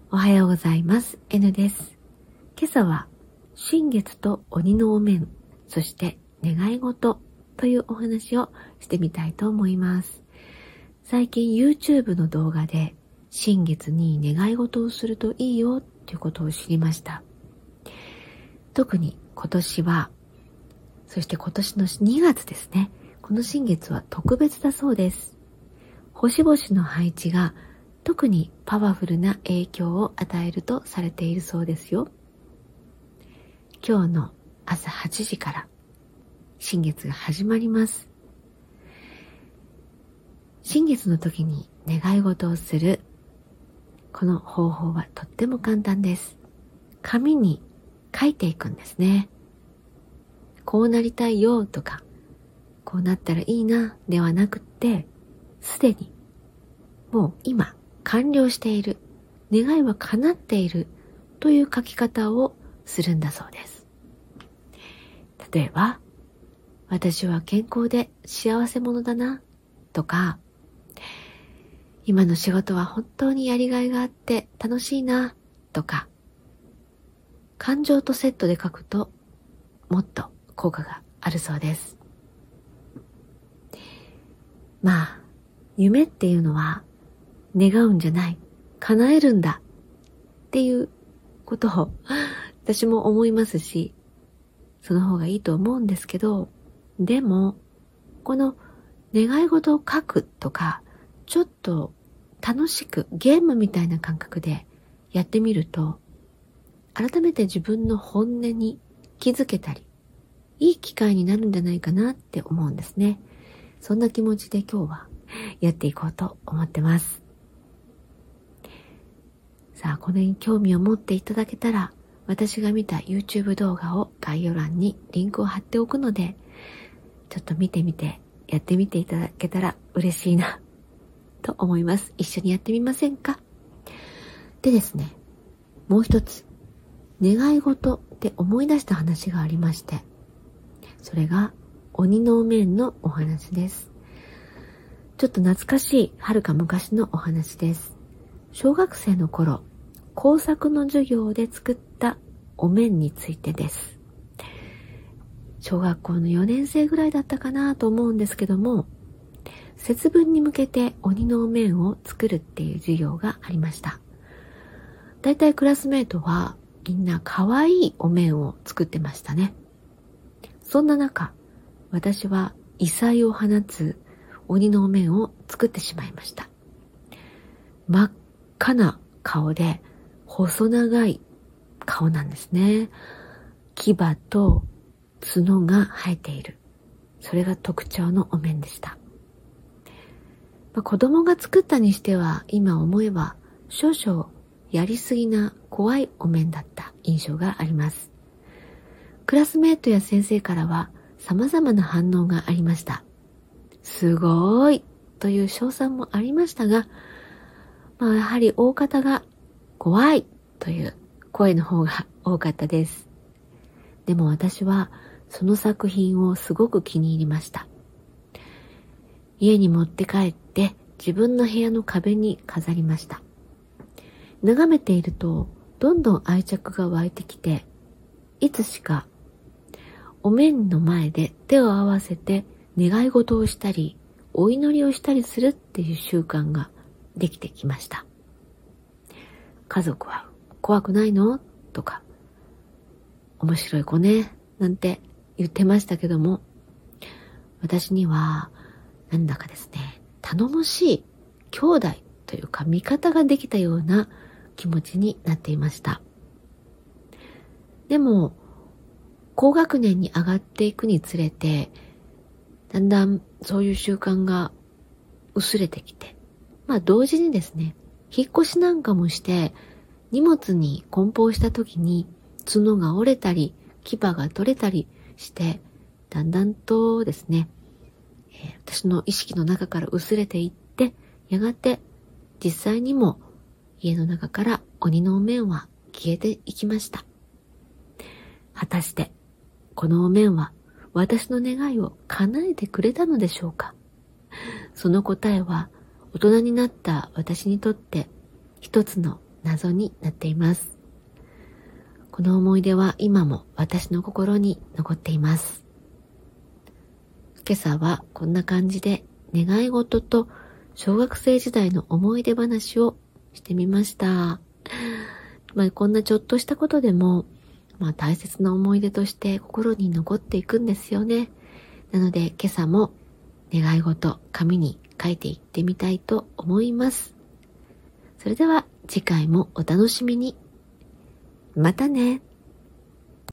おはようございます。N です。今朝は新月と鬼のお面、そして願い事というお話をしてみたいと思います。最近 YouTube の動画で新月に願い事をするといいよということを知りました。特に今年は、そして今年の2月ですね。この新月は特別だそうです。星々の配置が特にパワフルな影響を与えるとされているそうですよ。今日の朝8時から新月が始まります。新月の時に願い事をするこの方法はとっても簡単です。紙に書いていくんですね。こうなりたいよとか、こうなったらいいなではなくって、すでにもう今完了している、願いは叶っているという書き方をするんだそうです。例えば、私は健康で幸せ者だなとか、今の仕事は本当にやりがいがあって楽しいなとか、感情とセットで書くともっと効果があるそうです。まあ、夢っていうのは願うんじゃない、叶えるんだっていうことを私も思いますし、その方がいいと思うんですけど、でもこの願い事を書くとか、ちょっと楽しくゲームみたいな感覚でやってみると、改めて自分の本音に気づけたり、いい機会になるんじゃないかなって思うんですね。そんな気持ちで今日はやっていこうと思ってます。さあ、これに興味を持っていただけたら、私が見た YouTube 動画を概要欄にリンクを貼っておくので、ちょっと見てみて、やってみていただけたら嬉しいなと思います。一緒にやってみませんか？でですね、もう一つ、願い事で思い出した話がありまして、それが鬼のお面のお話です。ちょっと懐かしい、はるか昔のお話です。小学生の頃、工作の授業で作ったお面についてです。小学校の4年生ぐらいだったかなと思うんですけども、節分に向けて鬼のお面を作るっていう授業がありました。だいたいクラスメートはみんな可愛いお面を作ってましたね。そんな中、私は異彩を放つ鬼のお面を作ってしまいました。真っ赤な顔で細長い顔なんですね。牙と角が生えている。それが特徴のお面でした。子供が作ったにしては今思えば少々やりすぎな怖いお面だった印象があります。クラスメートや先生からは様々な反応がありました。すごいという称賛もありましたが、やはり大方が怖いという声の方が多かったです。でも私はその作品をすごく気に入りました。家に持って帰って自分の部屋の壁に飾りました。眺めているとどんどん愛着が湧いてきて、いつしかお面の前で手を合わせて願い事をしたりお祈りをしたりするっていう習慣ができてきました。家族は怖くないの？とか、面白い子ね、なんて言ってましたけども、私にはなんだかですね、頼もしい兄弟というか味方ができたような気持ちになっていました。でも、高学年に上がっていくにつれて、だんだんそういう習慣が薄れてきて、同時にですね、引っ越しなんかもして荷物に梱包した時に角が折れたり牙が取れたりして、だんだんとですね、私の意識の中から薄れていって、やがて実際にも家の中から鬼のお面は消えていきました。果たしてこのお面は私の願いを叶えてくれたのでしょうか？その答えは大人になった私にとって一つの謎になっています。この思い出は今も私の心に残っています。今朝はこんな感じで願い事と小学生時代の思い出話をしてみました。こんなちょっとしたことでも、大切な思い出として心に残っていくんですよね。なので今朝も願い事、紙に書いていってみたいと思います。それでは次回もお楽しみに。またね。